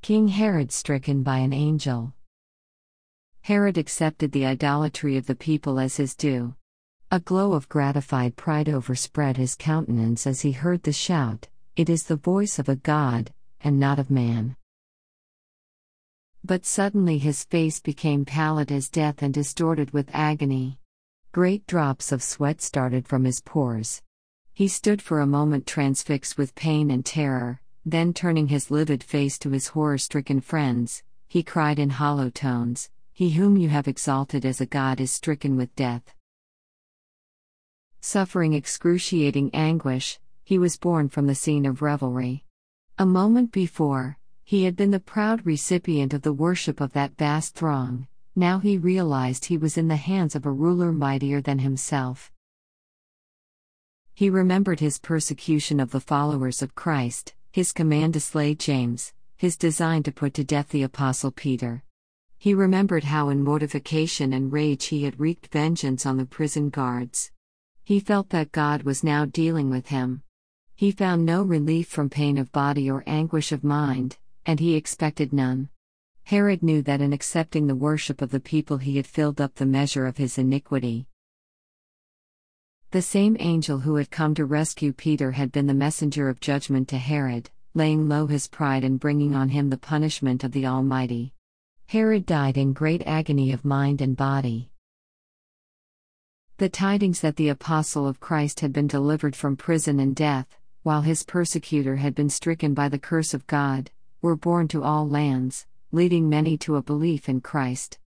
King Herod stricken by an angel. Herod accepted the idolatry of the people as his due. A glow of gratified pride overspread his countenance as he heard the shout, "It is the voice of a god, and not of man." But suddenly his face became pallid as death and distorted with agony. Great drops of sweat started from his pores. He stood for a moment transfixed with pain and terror, then turning his livid face to his horror-stricken friends, he cried in hollow tones, "He whom you have exalted as a god is stricken with death." Suffering excruciating anguish, he was borne from the scene of revelry. A moment before, he had been the proud recipient of the worship of that vast throng. Now he realized he was in the hands of a ruler mightier than himself. He remembered his persecution of the followers of Christ, his command to slay James, his design to put to death the Apostle Peter. He remembered how in mortification and rage he had wreaked vengeance on the prison guards. He felt that God was now dealing with him. He found no relief from pain of body or anguish of mind, and he expected none. Herod knew that in accepting the worship of the people he had filled up the measure of his iniquity. The same angel who had come to rescue Peter had been the messenger of judgment to Herod, laying low his pride and bringing on him the punishment of the Almighty. Herod died in great agony of mind and body. The tidings that the apostle of Christ had been delivered from prison and death, while his persecutor had been stricken by the curse of God, were borne to all lands, leading many to a belief in Christ.